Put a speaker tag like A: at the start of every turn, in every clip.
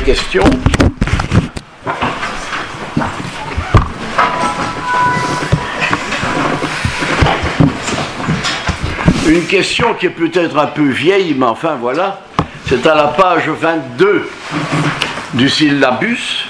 A: question. Une question qui est peut-être un peu vieille, mais enfin voilà, c'est à la page 22 du syllabus.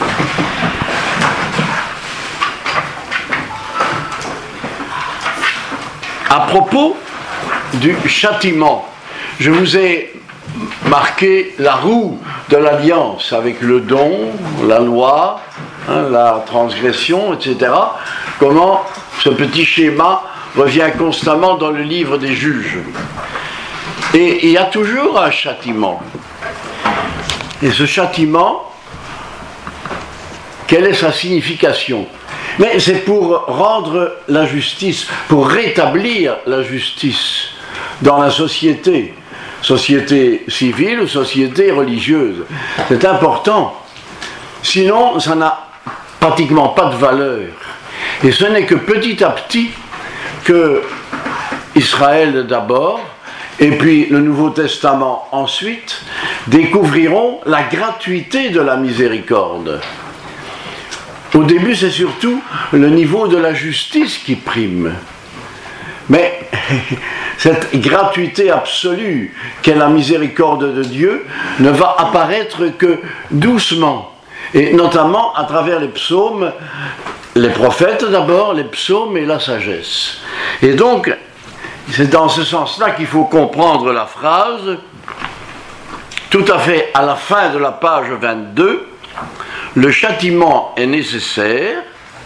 A: À propos du châtiment, je vous ai marqué la roue de l'alliance avec le don, la loi, la transgression, etc. Comment ce petit schéma revient constamment dans le livre des juges. Et il y a toujours un châtiment. Et ce châtiment, quelle est sa signification ? Mais c'est pour rendre la justice, pour rétablir la justice dans la société civile ou société religieuse. C'est important. Sinon, ça n'a pratiquement pas de valeur. Et ce n'est que petit à petit que Israël d'abord, et puis le Nouveau Testament ensuite, découvriront la gratuité de la miséricorde. Au début, c'est surtout le niveau de la justice qui prime. Mais cette gratuité absolue qu'est la miséricorde de Dieu ne va apparaître que doucement, et notamment à travers les psaumes, les prophètes d'abord, les psaumes et la sagesse. Et donc, c'est dans ce sens-là qu'il faut comprendre la phrase, tout à fait à la fin de la page 22, le châtiment est nécessaire,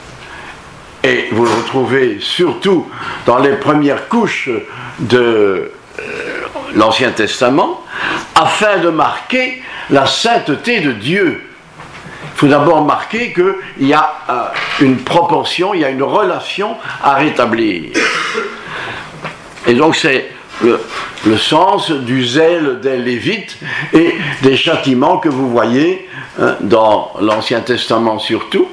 A: et vous le retrouvez surtout dans les premières couches de l'Ancien Testament, afin de marquer la sainteté de Dieu. Il faut d'abord marquer qu'il y a une proportion, il y a une relation à rétablir. Et donc c'est le sens du zèle des Lévites et des châtiments que vous voyez dans l'Ancien Testament surtout.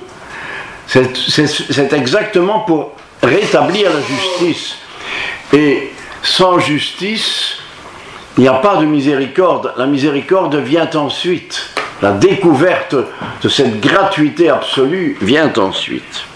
A: C'est exactement pour rétablir la justice. Et sans justice, il n'y a pas de miséricorde. La miséricorde vient ensuite. La découverte de cette gratuité absolue vient ensuite.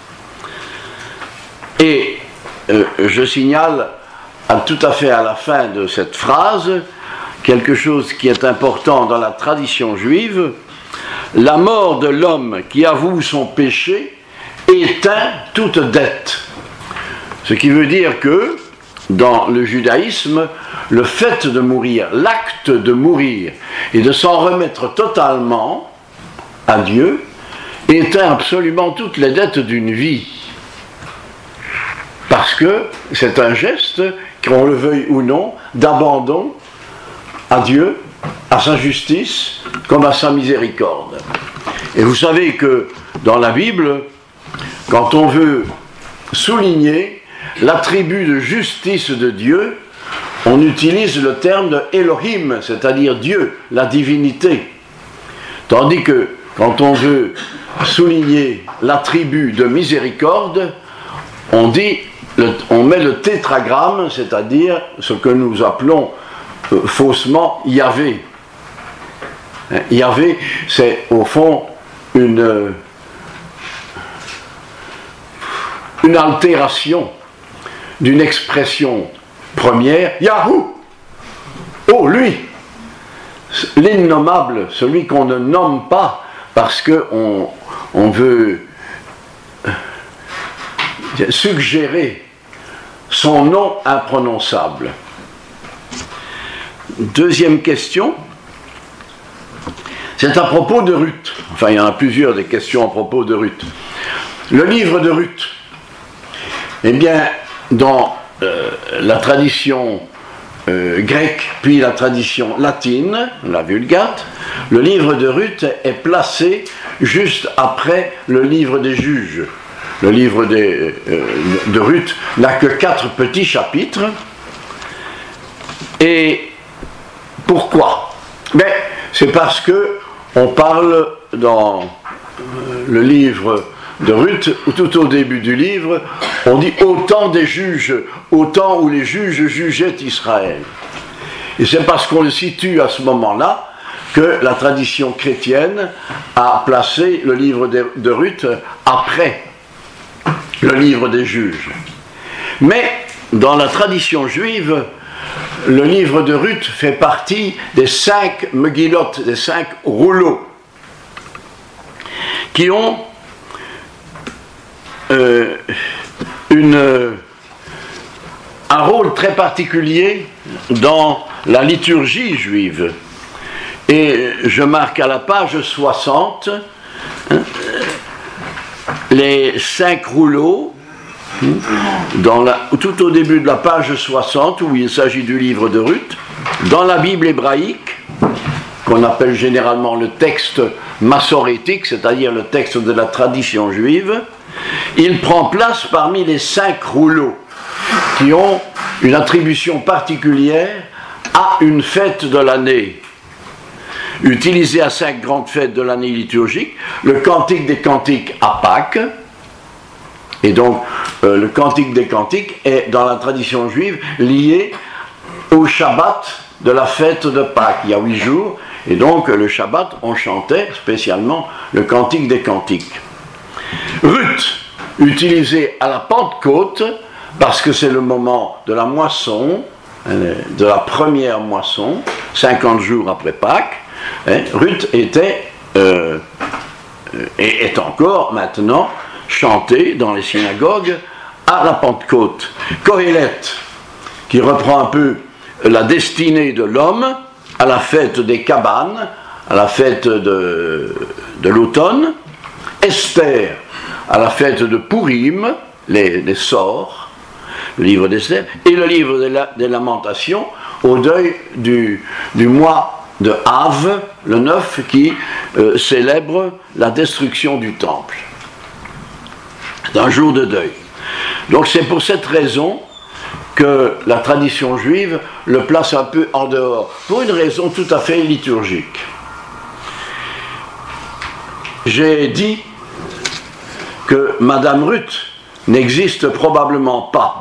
A: Et je signale tout à fait à la fin de cette phrase quelque chose qui est important dans la tradition juive. La mort de l'homme qui avoue son péché éteint toute dette. Ce qui veut dire que dans le judaïsme, le fait de mourir, l'acte de mourir et de s'en remettre totalement à Dieu éteint absolument toutes les dettes d'une vie. Parce que c'est un geste, qu'on le veuille ou non, d'abandon à Dieu, à sa justice, comme à sa miséricorde. Et vous savez que dans la Bible, quand on veut souligner l'attribut de justice de Dieu, on utilise le terme de Elohim, c'est-à-dire Dieu, la divinité. Tandis que quand on veut souligner l'attribut de miséricorde, on met le tétragramme, c'est-à-dire ce que nous appelons faussement Yahvé. Yahvé, c'est au fond une altération d'une expression première, Yahou! Oh, lui! L'innommable, celui qu'on ne nomme pas parce qu'on veut suggérer son nom imprononçable. Deuxième question, c'est à propos de Ruth. Enfin, il y en a plusieurs des questions à propos de Ruth. Le livre de Ruth, eh bien, dans la tradition grecque, puis la tradition latine, la Vulgate, le livre de Ruth est placé juste après le livre des juges. Le livre de Ruth n'a que 4 petits chapitres. Et pourquoi ? Ben, c'est parce que on parle dans le livre de Ruth, tout au début du livre, on dit au temps des juges, au temps où les juges jugeaient Israël. Et c'est parce qu'on le situe à ce moment-là que la tradition chrétienne a placé le livre de Ruth après le livre des juges. Mais dans la tradition juive, le livre de Ruth fait partie des 5 Megillot, des 5 rouleaux, qui ont un rôle très particulier dans la liturgie juive. Et je marque à la page 60 les 5 rouleaux, tout au début de la page 60, où il s'agit du livre de Ruth, dans la Bible hébraïque, qu'on appelle généralement le texte massorétique, c'est-à-dire le texte de la tradition juive, il prend place parmi les 5 rouleaux qui ont une attribution particulière à une fête de l'année, utilisé à 5 grandes fêtes de l'année liturgique, le Cantique des Cantiques à Pâques. Et donc, le Cantique des Cantiques est, dans la tradition juive, lié au Shabbat de la fête de Pâques. Il y a 8 jours, et donc le Shabbat, on chantait spécialement le Cantique des Cantiques. Ruth, utilisé à la Pentecôte, parce que c'est le moment de la moisson, de la première moisson, 50 jours après Pâques. Ruth était, et est encore maintenant, chantée dans les synagogues à la Pentecôte. Kohélet, qui reprend un peu la destinée de l'homme à la fête des cabanes, à la fête de l'automne. Esther, à la fête de Purim, les sorts, le livre d'Esther, et le livre des Lamentations, au deuil du mois de Av, le 9, qui célèbre la destruction du temple. C'est un jour de deuil. Donc c'est pour cette raison que la tradition juive le place un peu en dehors, pour une raison tout à fait liturgique. J'ai dit que Madame Ruth n'existe probablement pas.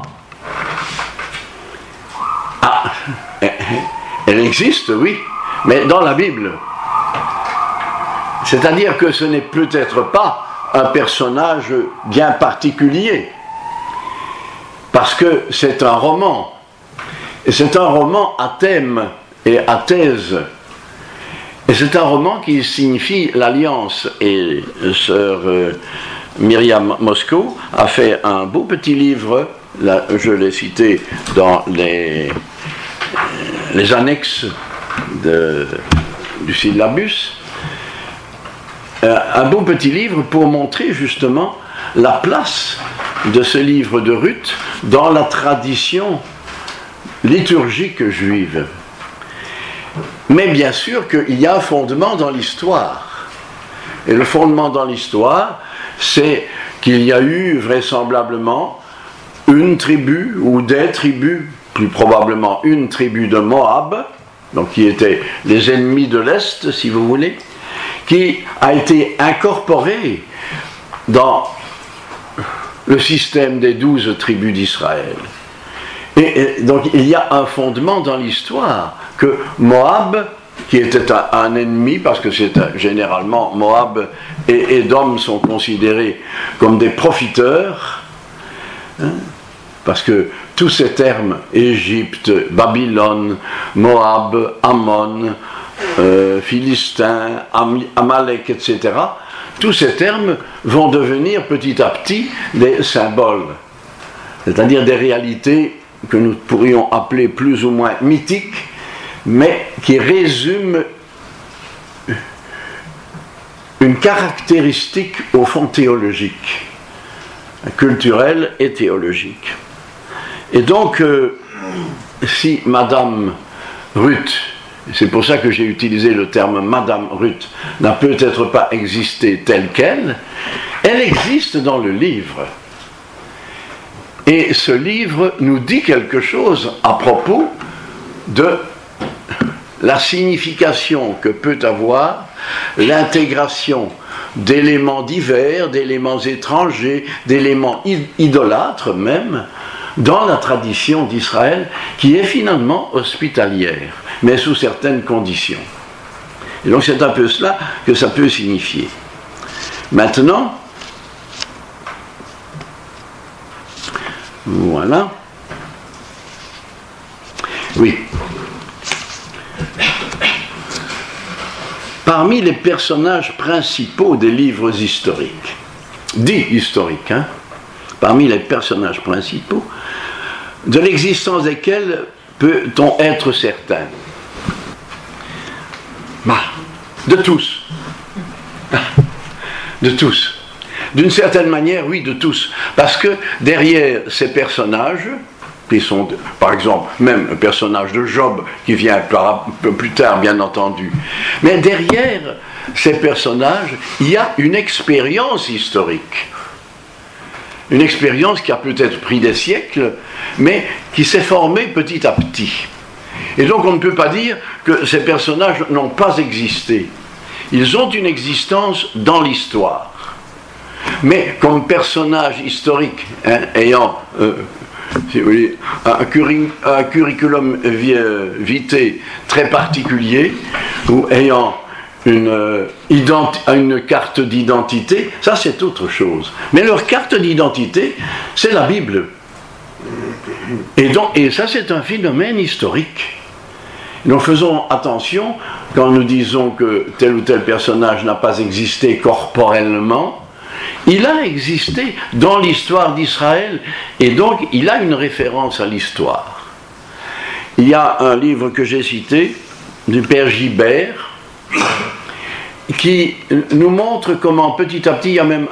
A: Ah, elle existe, oui, mais dans la Bible. C'est-à-dire que ce n'est peut-être pas un personnage bien particulier, parce que c'est un roman, et c'est un roman à thème et à thèse, et c'est un roman qui signifie l'alliance, et sœur Myriam Moscow a fait un beau petit livre, là, je l'ai cité dans les annexes du syllabus, un beau petit livre pour montrer justement la place de ce livre de Ruth dans la tradition liturgique juive. Mais bien sûr qu'il y a un fondement dans l'histoire. Et le fondement dans l'histoire, c'est qu'il y a eu vraisemblablement une tribu ou des tribus, plus probablement une tribu de Moab, donc qui étaient les ennemis de l'Est, si vous voulez, qui a été incorporée dans le système des 12 tribus d'Israël. Et donc il y a un fondement dans l'histoire que Moab, qui était un ennemi, parce que c'est généralement Moab et Édom sont considérés comme des profiteurs, parce que tous ces termes, Égypte, Babylone, Moab, Ammon, Philistin, Amalek, etc., tous ces termes vont devenir petit à petit des symboles, c'est-à-dire des réalités que nous pourrions appeler plus ou moins mythiques, mais qui résument une caractéristique au fond théologique, culturelle et théologique. Et donc, si Madame Ruth, c'est pour ça que j'ai utilisé le terme Madame Ruth, n'a peut-être pas existé telle qu'elle, elle existe dans le livre. Et ce livre nous dit quelque chose à propos de la signification que peut avoir l'intégration d'éléments divers, d'éléments étrangers, d'éléments idolâtres même, dans la tradition d'Israël, qui est finalement hospitalière, mais sous certaines conditions. Et donc c'est un peu cela que ça peut signifier. Maintenant, voilà. Oui. Parmi les personnages principaux des livres historiques, dits historiques, parmi les personnages principaux, de l'existence desquels peut-on être certain? De tous. De tous. D'une certaine manière, oui, de tous. Parce que derrière ces personnages, qui sont, par exemple, même le personnage de Job, qui vient un peu plus tard, bien entendu, mais derrière ces personnages, il y a une expérience historique. Une expérience qui a peut-être pris des siècles, mais qui s'est formée petit à petit. Et donc on ne peut pas dire que ces personnages n'ont pas existé. Ils ont une existence dans l'histoire. Mais comme personnages historiques, ayant si vous voulez, un curriculum vitae très particulier, ou ayant une carte d'identité, ça c'est autre chose. Mais leur carte d'identité, c'est la Bible. Et ça c'est un phénomène historique. Donc faisons attention quand nous disons que tel ou tel personnage n'a pas existé corporellement. Il a existé dans l'histoire d'Israël et donc il a une référence à l'histoire. Il y a un livre que j'ai cité du père Gibert qui nous montre comment petit à petit, il y a même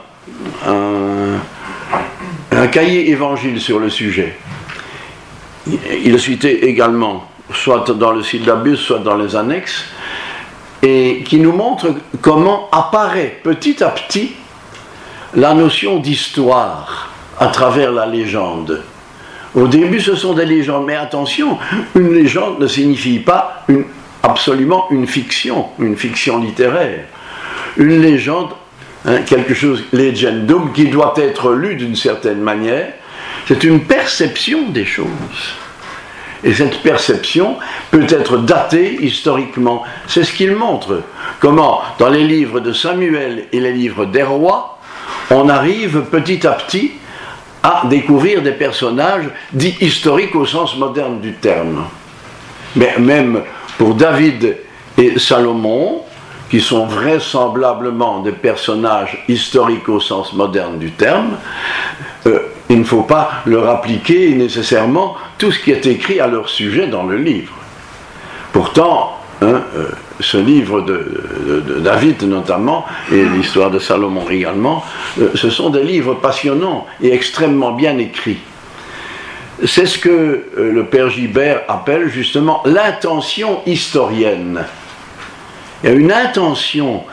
A: un cahier évangile sur le sujet. Il est cité également, soit dans le syllabus, soit dans les annexes, et qui nous montre comment apparaît petit à petit la notion d'histoire à travers la légende. Au début, ce sont des légendes, mais attention, une légende ne signifie pas absolument une fiction littéraire. Une légende, quelque chose, legendum, qui doit être lu d'une certaine manière, c'est une perception des choses. Et cette perception peut être datée historiquement. C'est ce qu'il montre. Comment, dans les livres de Samuel et les livres des rois, on arrive petit à petit à découvrir des personnages dits historiques au sens moderne du terme. Mais même pour David et Salomon, qui sont vraisemblablement des personnages historiques au sens moderne du terme, il ne faut pas leur appliquer nécessairement tout ce qui est écrit à leur sujet dans le livre. Pourtant, ce livre de David notamment, et l'histoire de Salomon également, ce sont des livres passionnants et extrêmement bien écrits. C'est ce que le père Gibert appelle justement l'intention historienne. Il y a une intention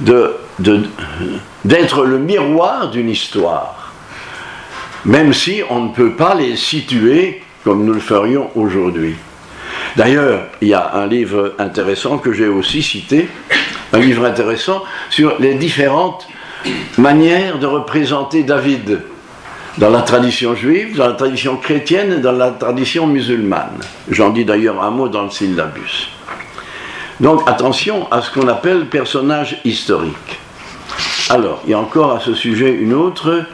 A: d'être le miroir d'une histoire, même si on ne peut pas les situer comme nous le ferions aujourd'hui. D'ailleurs, il y a un livre intéressant que j'ai aussi cité, un livre intéressant sur les différentes manières de représenter David dans la tradition juive, dans la tradition chrétienne et dans la tradition musulmane. J'en dis d'ailleurs un mot dans le syllabus. Donc attention à ce qu'on appelle personnage historique. Alors, il y a encore à ce sujet une autre...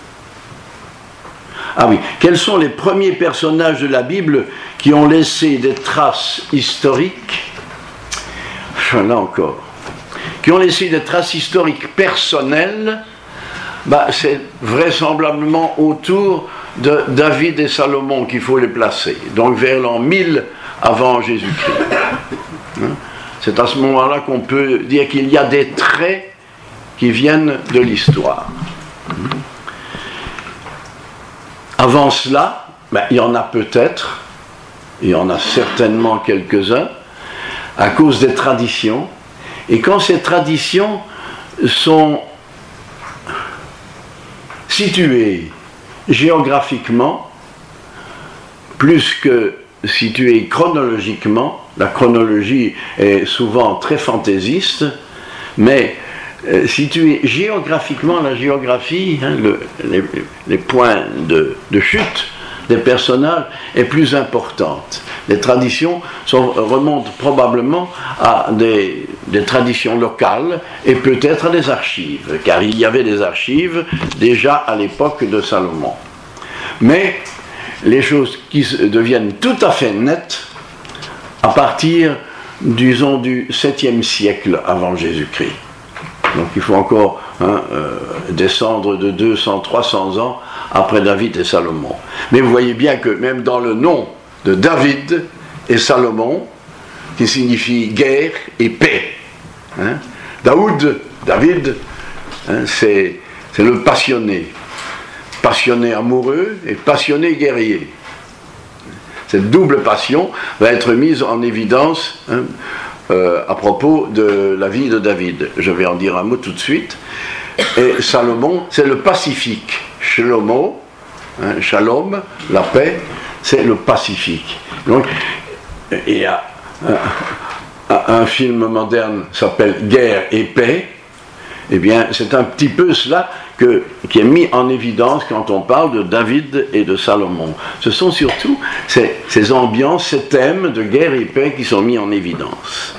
A: Ah oui, quels sont les premiers personnages de la Bible qui ont laissé des traces historiques? Là encore. Qui ont laissé des traces historiques personnelles, c'est vraisemblablement autour de David et Salomon qu'il faut les placer. Donc vers l'an 1000 avant Jésus-Christ. C'est à ce moment-là qu'on peut dire qu'il y a des traits qui viennent de l'histoire. Avant cela, il y en a peut-être, il y en a certainement quelques-uns, à cause des traditions. Et quand ces traditions sont situées géographiquement, plus que situées chronologiquement, la chronologie est souvent très fantaisiste, mais située géographiquement, la géographie, les points de chute des personnages est plus importante. Les traditions remontent probablement à des traditions locales et peut-être à des archives, car il y avait des archives déjà à l'époque de Salomon. Mais les choses qui deviennent tout à fait nettes à partir, disons, du 7e siècle avant Jésus-Christ. Donc il faut encore descendre de 200, 300 ans après David et Salomon. Mais vous voyez bien que même dans le nom de David et Salomon, qui signifie guerre et paix, David, c'est le passionné amoureux et passionné guerrier. Cette double passion va être mise en évidence à propos de la vie de David. Je vais en dire un mot tout de suite. Et Salomon, c'est le pacifique. Shalom, la paix, c'est le pacifique. Donc, il y a un film moderne qui s'appelle Guerre et paix. Eh bien, c'est un petit peu cela qui est mis en évidence quand on parle de David et de Salomon. Ce sont surtout ces ambiances, ces thèmes de guerre et paix qui sont mis en évidence.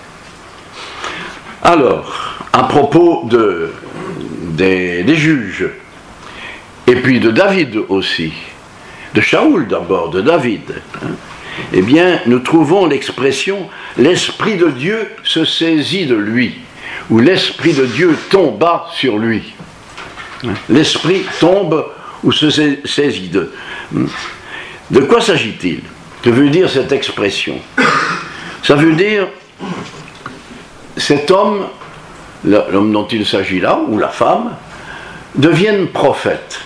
A: Alors, à propos des juges, et puis de David aussi, de Shaoul d'abord, de David, eh bien, nous trouvons l'expression « l'Esprit de Dieu se saisit de lui », ou « l'Esprit de Dieu tomba sur lui ». L'Esprit tombe ou se saisit de. De quoi s'agit-il? Que veut dire cette expression? Ça veut dire cet homme, l'homme dont il s'agit là, ou la femme, deviennent prophètes.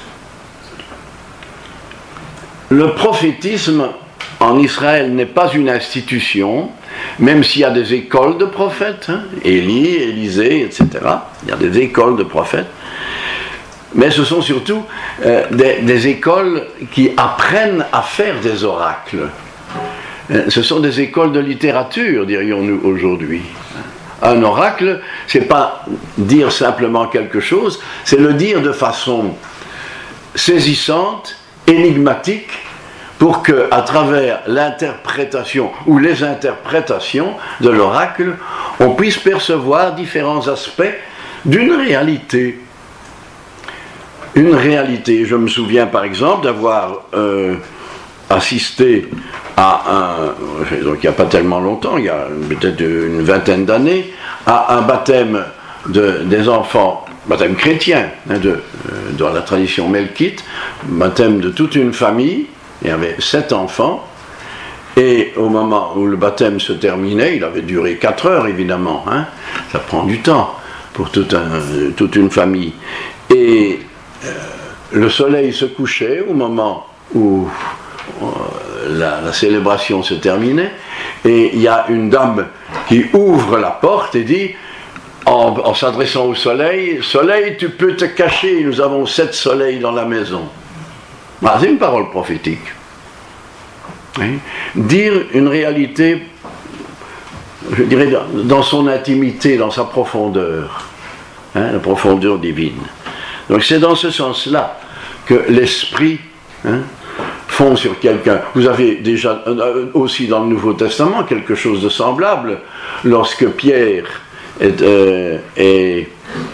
A: Le prophétisme en Israël n'est pas une institution, même s'il y a des écoles de prophètes, Élie, Élisée, etc. Il y a des écoles de prophètes. Mais ce sont surtout des écoles qui apprennent à faire des oracles. Ce sont des écoles de littérature, dirions-nous aujourd'hui. Un oracle, c'est pas dire simplement quelque chose, c'est le dire de façon saisissante, énigmatique, pour que, à travers l'interprétation ou les interprétations de l'oracle, on puisse percevoir différents aspects d'une réalité. Une réalité. Je me souviens par exemple d'avoir assisté à donc il n'y a pas tellement longtemps, il y a peut-être une vingtaine d'années, à un baptême des enfants, baptême chrétien, dans la tradition melkite, baptême de toute une famille. Il y avait 7 enfants, et au moment où le baptême se terminait, il avait duré 4 heures évidemment, ça prend du temps pour toute une famille. Et le soleil se couchait au moment où la célébration se terminait, et il y a une dame qui ouvre la porte et dit, en s'adressant au soleil, « Soleil, tu peux te cacher, nous avons 7 soleils dans la maison. » C'est une parole prophétique. Oui. Dire une réalité, je dirais, dans son intimité, dans sa profondeur, la profondeur divine. Donc c'est dans ce sens-là que l'esprit fond sur quelqu'un. Vous avez déjà aussi dans le Nouveau Testament quelque chose de semblable, lorsque Pierre est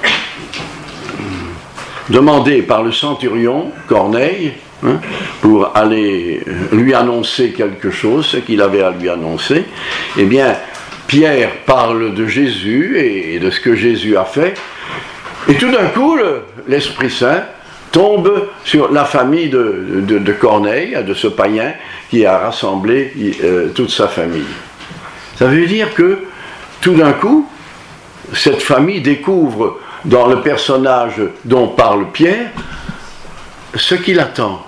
A: demandé par le centurion Corneille pour aller lui annoncer quelque chose, ce qu'il avait à lui annoncer. Eh bien, Pierre parle de Jésus et de ce que Jésus a fait, et tout d'un coup, l'Esprit Saint tombe sur la famille de Corneille, de ce païen qui a rassemblé toute sa famille. Ça veut dire que, tout d'un coup, cette famille découvre dans le personnage dont parle Pierre ce qu'il attend.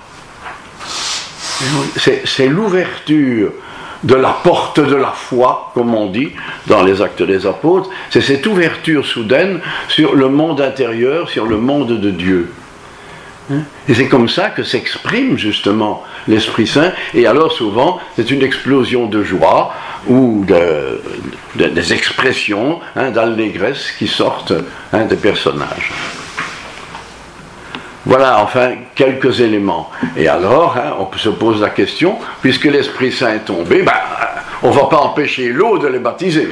A: C'est l'ouverture de la porte de la foi, comme on dit dans les Actes des Apôtres. C'est cette ouverture soudaine sur le monde intérieur, sur le monde de Dieu. Et c'est comme ça que s'exprime justement l'Esprit Saint, et alors souvent c'est une explosion de joie ou des expressions d'allégresse qui sortent des personnages. Voilà, enfin, quelques éléments. Et alors, on se pose la question, puisque l'Esprit Saint est tombé, on ne va pas empêcher l'eau de les baptiser.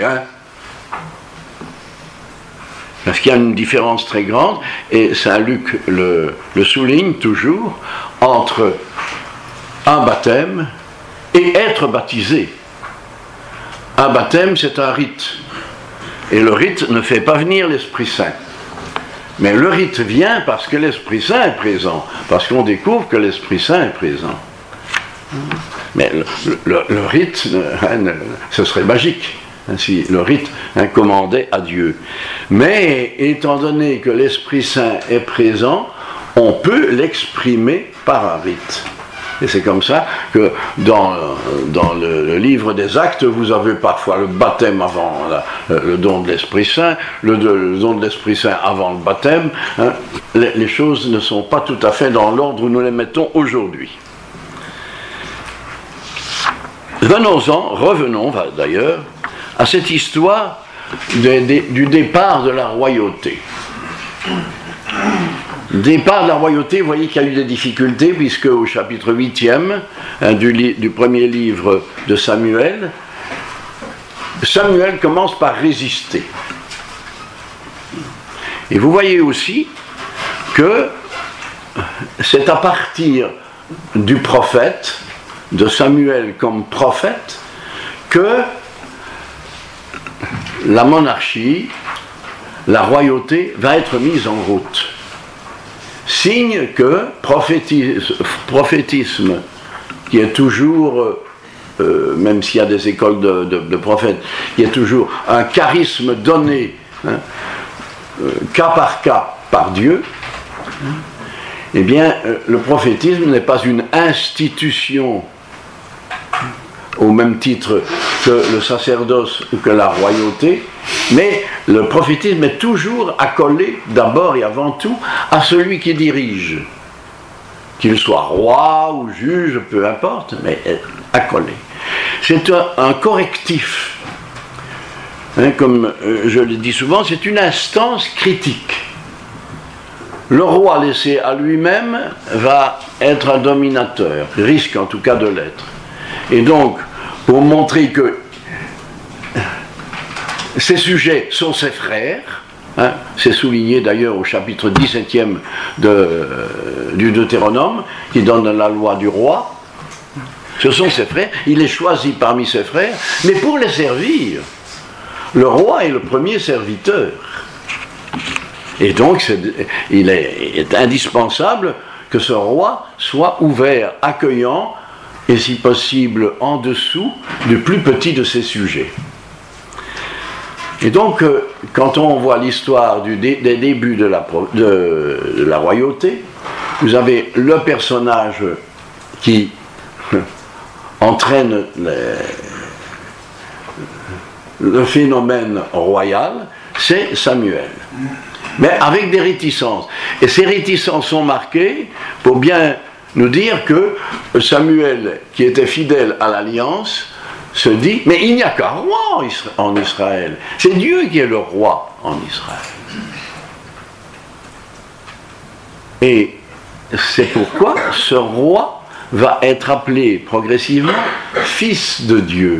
A: Parce qu'il y a une différence très grande, et Saint Luc le souligne toujours, entre un baptême et être baptisé. Un baptême, c'est un rite. Et le rite ne fait pas venir l'Esprit Saint. Mais le rite vient parce que l'Esprit Saint est présent, parce qu'on découvre que l'Esprit Saint est présent. Mais le rite, ce serait magique, si le rite commandait à Dieu. Mais étant donné que l'Esprit Saint est présent, on peut l'exprimer par un rite. Et c'est comme ça que dans le livre des Actes, vous avez parfois le baptême avant le don de l'Esprit Saint, le don de l'Esprit Saint avant le baptême. Les choses ne sont pas tout à fait dans l'ordre où nous les mettons aujourd'hui. Revenons d'ailleurs à cette histoire du départ de la royauté. Départ de la royauté, vous voyez qu'il y a eu des difficultés, puisque au chapitre 8e du premier livre de Samuel, Samuel commence par résister. Et vous voyez aussi que c'est à partir du prophète, de Samuel comme prophète, que la monarchie, la royauté va être mise en route. Signe que prophétisme, qui est toujours, même s'il y a des écoles de prophètes, il y a toujours un charisme donné, cas par cas, par Dieu, eh bien, le prophétisme n'est pas une institution au même titre que le sacerdoce ou que la royauté, mais le prophétisme est toujours accolé d'abord et avant tout à celui qui dirige, qu'il soit roi ou juge, peu importe, mais accolé. C'est un correctif, comme je le dis souvent, c'est une instance critique. Le roi laissé à lui-même va être un dominateur, risque en tout cas de l'être. Et donc, pour montrer que ces sujets sont ses frères, c'est souligné d'ailleurs au chapitre 17e du Deutéronome, qui donne la loi du roi, ce sont ses frères, il est choisi parmi ses frères, mais pour les servir, le roi est le premier serviteur. Et donc, il est indispensable que ce roi soit ouvert, accueillant, et si possible en dessous du plus petit de ses sujets. Et donc, quand on voit l'histoire des débuts de la royauté, vous avez le personnage qui entraîne le phénomène royal, c'est Samuel. Mais avec des réticences. Et ces réticences sont marquées pour bien nous dire que Samuel, qui était fidèle à l'alliance, se dit, mais il n'y a qu'un roi en Israël. C'est Dieu qui est le roi en Israël. Et c'est pourquoi ce roi va être appelé progressivement fils de Dieu.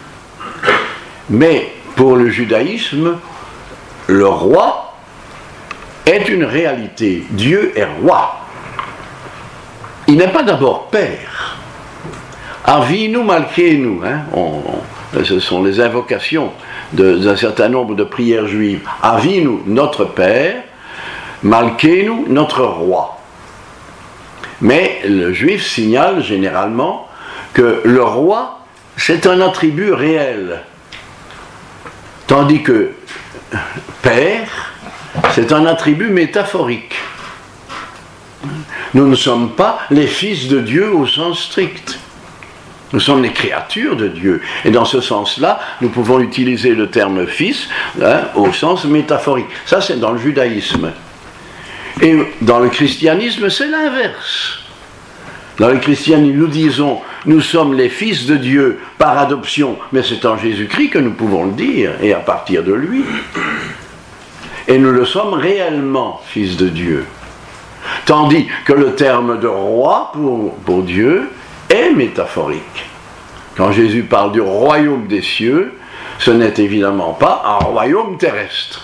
A: Mais pour le judaïsme, le roi est une réalité. Dieu est roi. Il n'est pas d'abord père. Avinu Malkeinu, ce sont les invocations d'un certain nombre de prières juives. Avinu, notre père, Malkeinu, notre roi. Mais le juif signale généralement que le roi, c'est un attribut réel. Tandis que père, c'est un attribut métaphorique. Nous ne sommes pas les fils de Dieu au sens strict. Nous sommes les créatures de Dieu. Et dans ce sens-là, nous pouvons utiliser le terme fils au sens métaphorique. Ça, c'est dans le judaïsme. Et dans le christianisme, c'est l'inverse. Dans le christianisme, nous disons, nous sommes les fils de Dieu par adoption, mais c'est en Jésus-Christ que nous pouvons le dire, et à partir de lui. Et nous le sommes réellement, fils de Dieu. Tandis que le terme de roi pour Dieu est métaphorique. Quand Jésus parle du royaume des cieux, ce n'est évidemment pas un royaume terrestre.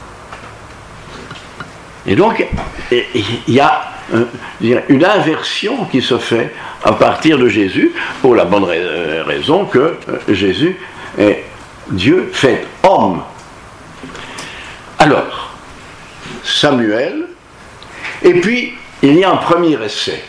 A: Et donc, il y a une inversion qui se fait à partir de Jésus, pour la bonne raison que Jésus est Dieu fait homme. Alors, Samuel, et puis il y a un premier essai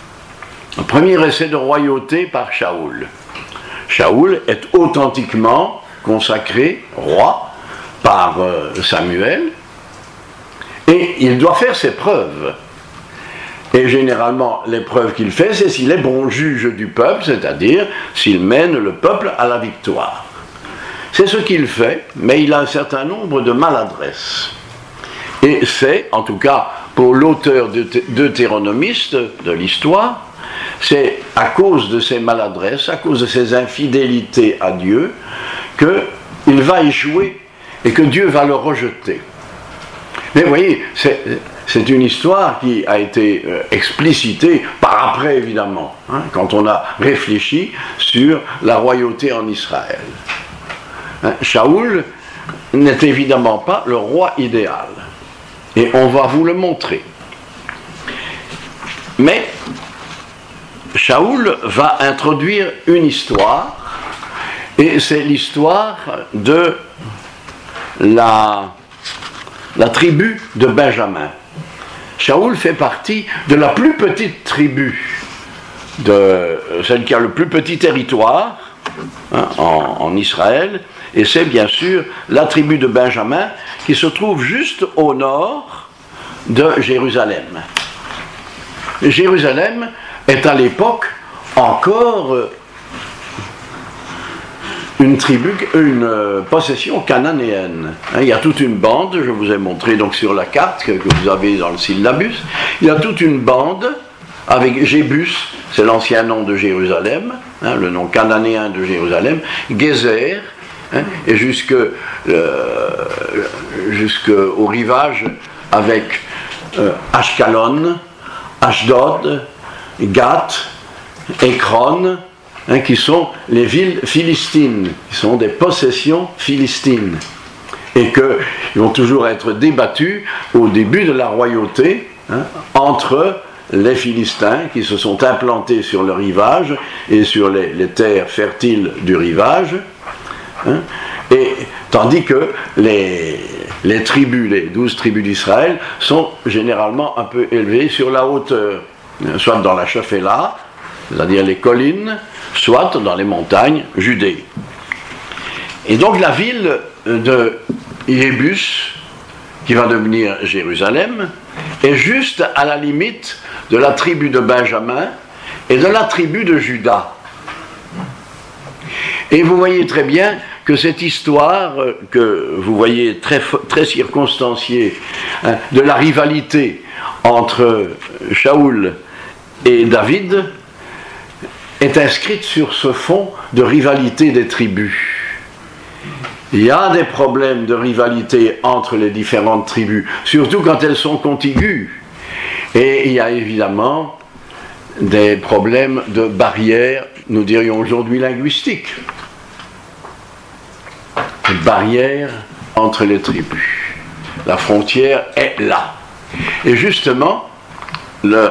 A: de royauté par Shaoul. Shaoul est authentiquement consacré roi par Samuel, et il doit faire ses preuves. Et généralement, les preuves qu'il fait, c'est s'il est bon juge du peuple, c'est-à-dire s'il mène le peuple à la victoire. C'est ce qu'il fait, mais il a un certain nombre de maladresses. Et c'est, en tout cas pour l'auteur deutéronomiste de l'histoire, c'est à cause de ses maladresses, à cause de ses infidélités à Dieu, qu'il va échouer et que Dieu va le rejeter. Mais vous voyez, c'est une histoire qui a été explicitée par après, évidemment, quand on a réfléchi sur la royauté en Israël. Shaoul n'est évidemment pas le roi idéal, et on va vous le montrer. Mais Shaoul va introduire une histoire, et c'est l'histoire de la tribu de Benjamin. Shaoul fait partie de la plus petite tribu, celle qui a le plus petit territoire en Israël, et c'est bien sûr la tribu de Benjamin qui se trouve juste au nord de Jérusalem. Jérusalem est à l'époque encore une possession cananéenne. Il y a toute une bande, je vous ai montré donc sur la carte que vous avez dans le syllabus, il y a toute une bande avec Jébus, c'est l'ancien nom de Jérusalem, le nom cananéen de Jérusalem, Gézer, et jusqu'au rivage avec Ashkelon, Ashdod, Gath, Ekron, qui sont les villes philistines, qui sont des possessions philistines, et qu'ils vont toujours être débattus au début de la royauté entre les Philistins qui se sont implantés sur le rivage et sur les terres fertiles du rivage, et tandis que les 12 tribus d'Israël sont généralement un peu élevées sur la hauteur, soit dans la Shephélah, c'est-à-dire les collines, soit dans les montagnes judées. Et donc la ville de Jébus, qui va devenir Jérusalem, est juste à la limite de la tribu de Benjamin et de la tribu de Juda. Et vous voyez très bien que cette histoire, que vous voyez très circonstanciée, de la rivalité entre Shaoul et David, est inscrite sur ce fond de rivalité des tribus. Il y a des problèmes de rivalité entre les différentes tribus, surtout quand elles sont contiguës. Et il y a évidemment des problèmes de barrières, nous dirions aujourd'hui linguistiques. Des barrières entre les tribus. La frontière est là. Et justement, la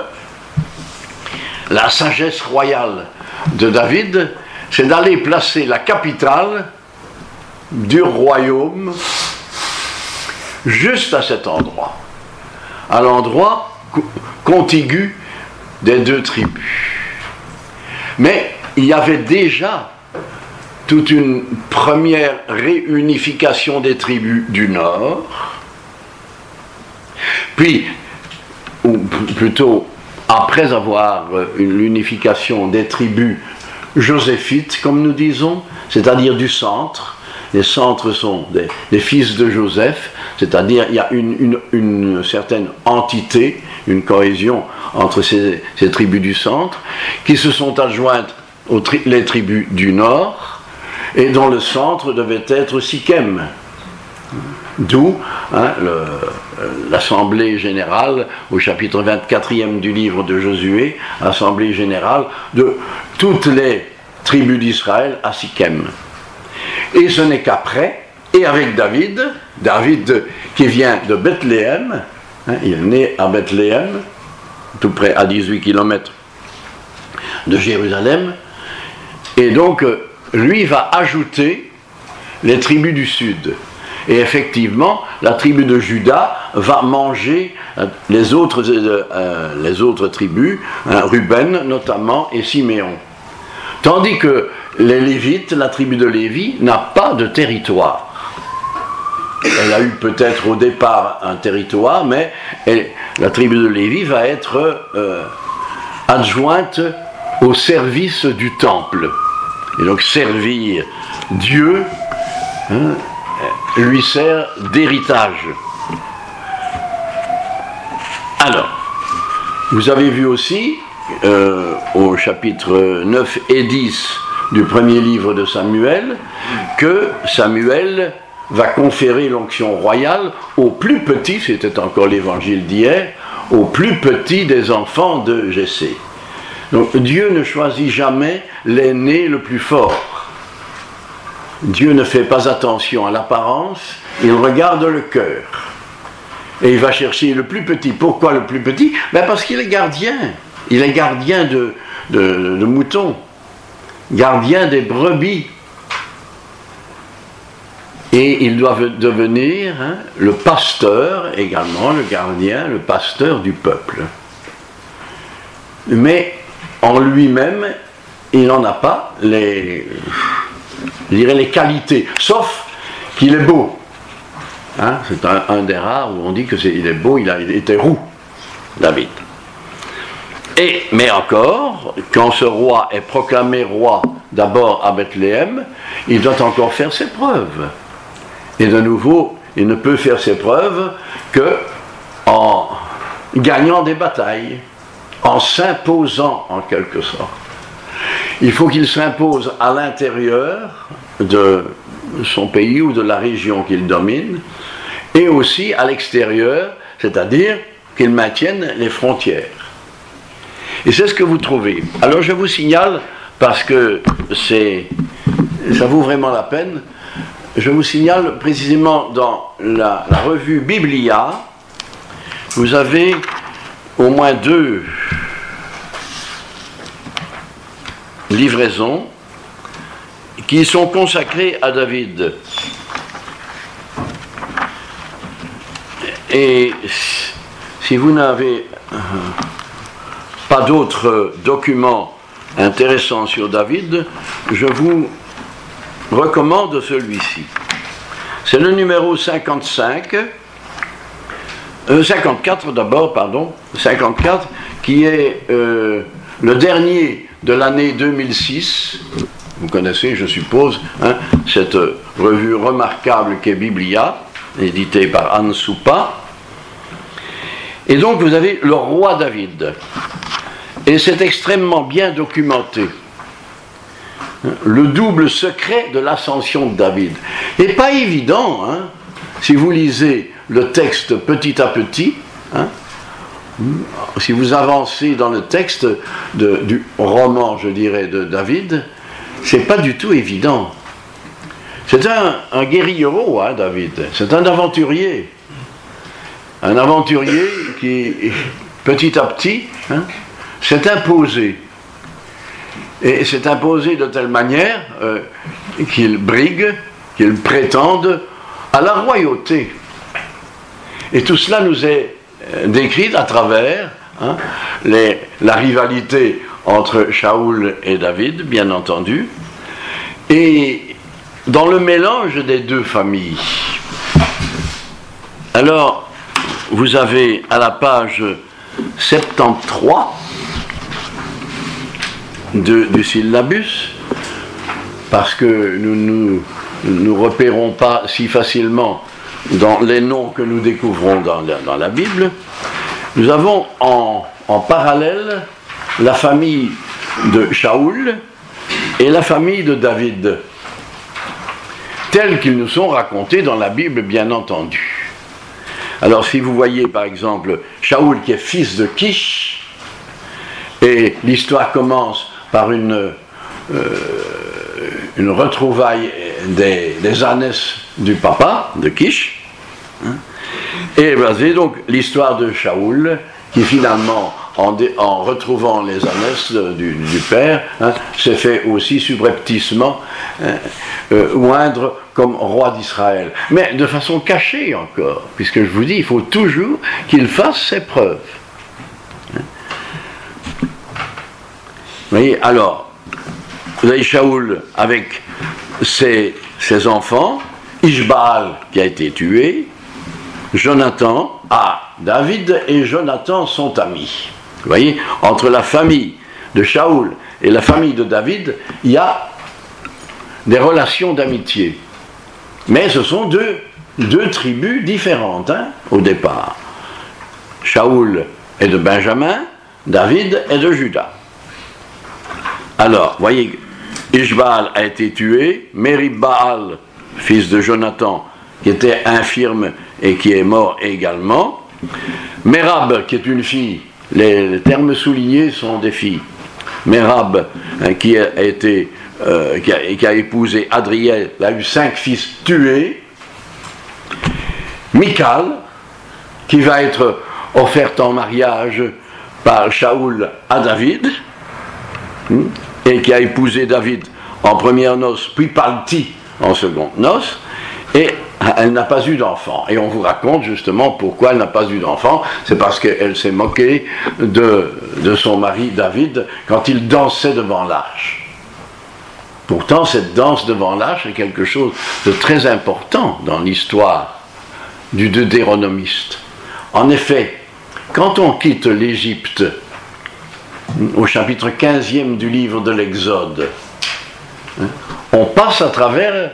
A: sagesse royale de David, c'est d'aller placer la capitale du royaume juste à cet endroit, à l'endroit contigu des deux tribus. Mais il y avait déjà toute une première réunification des tribus du nord, puis, ou plutôt après avoir l'unification des tribus joséphites, comme nous disons, c'est-à-dire du centre. Les centres sont des fils de Joseph, c'est-à-dire il y a une certaine entité, une cohésion entre ces tribus du centre, qui se sont adjointes les tribus du nord, et dont le centre devait être Sichem. D'où l'Assemblée générale, au chapitre 24e du livre de Josué, Assemblée générale de toutes les tribus d'Israël à Sichem. Et ce n'est qu'après, et avec David qui vient de Bethléem, il est né à Bethléem, tout près à 18 km de Jérusalem, et donc lui va ajouter les tribus du sud. Et effectivement, la tribu de Juda va manger les autres tribus, Ruben notamment et Siméon. Tandis que les Lévites, la tribu de Lévi, n'a pas de territoire. Elle a eu peut-être au départ un territoire, mais la tribu de Lévi va être adjointe au service du temple. Et donc servir Dieu lui sert d'héritage. Alors, vous avez vu aussi, au chapitre 9 et 10 du premier livre de Samuel, que Samuel va conférer l'onction royale au plus petit, c'était encore l'évangile d'hier, au plus petit des enfants de Jessé. Donc Dieu ne choisit jamais l'aîné le plus fort. Dieu ne fait pas attention à l'apparence, il regarde le cœur. Et il va chercher le plus petit. Pourquoi le plus petit ? Parce qu'il est gardien. Il est gardien de moutons, gardien des brebis. Et il doit devenir le pasteur également, le gardien, le pasteur du peuple. Mais en lui-même, il n'en a pas les qualités, sauf qu'il est beau. C'est un des rares où on dit qu'il est beau, il était roux, David. Mais encore, quand ce roi est proclamé roi d'abord à Bethléem, il doit encore faire ses preuves. Et de nouveau, il ne peut faire ses preuves qu'en gagnant des batailles, en s'imposant en quelque sorte. Il faut qu'il s'impose à l'intérieur de son pays ou de la région qu'il domine, et aussi à l'extérieur, c'est-à-dire qu'il maintienne les frontières. Et c'est ce que vous trouvez. Alors je vous signale, parce que ça vaut vraiment la peine, je vous signale précisément dans la revue Biblia, vous avez au moins 2 livraisons qui sont consacrées à David. Et si vous n'avez pas d'autres documents intéressants sur David, je vous recommande celui-ci. C'est le numéro 54 d'abord, 54, qui est le dernier de l'année 2006. Vous connaissez, je suppose, cette revue remarquable qu'est Biblia, éditée par Anne Soupa. Et donc vous avez le roi David. Et c'est extrêmement bien documenté. Le double secret de l'ascension de David. Et pas évident, si vous lisez le texte petit à petit, si vous avancez dans le texte du roman, je dirais, de David, c'est pas du tout évident. C'est un guérillero, David. C'est un aventurier. Un aventurier qui, petit à petit, s'est imposé. Et s'est imposé de telle manière qu'il brigue, qu'il prétende à la royauté. Et tout cela nous est décrit à travers la rivalité entre Shaoul et David, bien entendu, et dans le mélange des 2 familles. Alors, vous avez à la page 73 du syllabus, parce que nous ne repérons pas si facilement dans les noms que nous découvrons dans la Bible, nous avons en parallèle la famille de Shaoul et la famille de David. tels qu'ils nous sont racontés dans la Bible, bien entendu. Alors si vous voyez par exemple Shaoul qui est fils de Kish, et l'histoire commence par une retrouvaille des ânesses du papa, de Kish, hein, et c'est donc l'histoire de Shaoul qui finalement, en retrouvant les ânesses du père, hein, s'est fait aussi subrepticement oindre comme roi d'Israël. Mais de façon cachée encore, puisque je vous dis, il faut toujours qu'il fasse ses preuves. Vous voyez, alors, vous avez Shaoul avec ses enfants, Ishbaal qui a été tué, Jonathan, David et Jonathan sont amis. Vous voyez, entre la famille de Shaoul et la famille de David, il y a des relations d'amitié. Mais ce sont deux tribus différentes, hein, au départ. Shaoul est de Benjamin, David est de Juda. Alors, vous voyez, Ishbaal a été tué, Merib-Baal, fils de Jonathan, qui était infirme et qui est mort également. Merab, qui est une fille, les termes soulignés sont des filles. Merab, hein, qui a épousé Adriel, a eu 5 fils tués. Michal, qui va être offerte en mariage par Shaoul à David, et qui a épousé David en première noce, puis Palti en seconde noce, et elle n'a pas eu d'enfant. Et on vous raconte justement pourquoi elle n'a pas eu d'enfant. C'est parce qu'elle s'est moquée de son mari David quand il dansait devant l'arche. Pourtant, cette danse devant l'arche est quelque chose de très important dans l'histoire du deutéronomiste. En effet, quand on quitte l'Égypte, au chapitre 15e du livre de l'Exode, on passe à travers